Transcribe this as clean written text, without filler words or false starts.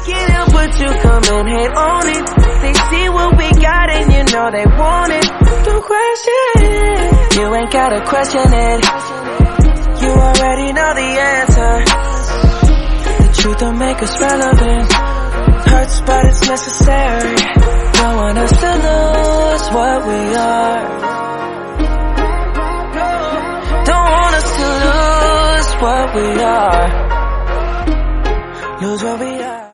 like it up, but you come and hate on it. They see what we got and you know they want it. Don't question it, you ain't gotta question it. You already know the answer. The truth will make us relevant. Hurts but it's necessary. Don't want us to lose what we are. Don't want us to lose what we are. Lose what we are.